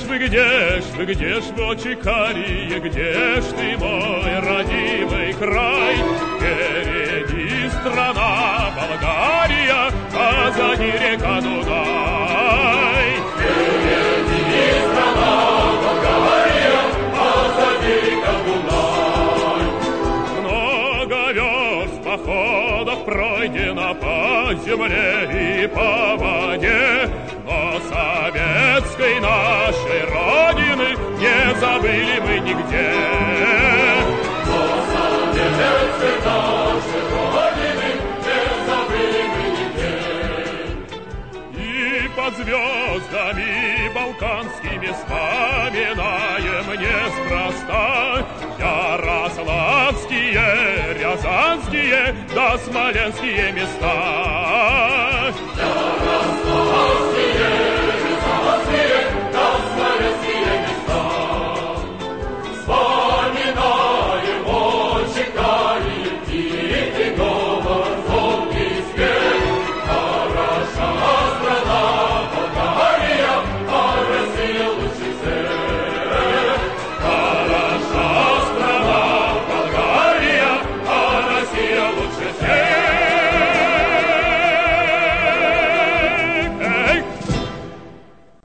где ж, в очи карие, где ж ты, мой родимый край? Впереди страна Болгария, а за ней река Дунай. Впереди страна Болгария, а за ней река Дунай. Много верст походов пройдено по земле и по воде, но советской нашей Родины не забыли мы нигде. Но советской нашей Родины не забыли мы нигде. И под звездами балканскими вспоминаем неспроста ярославские, рязанские да смоленские места.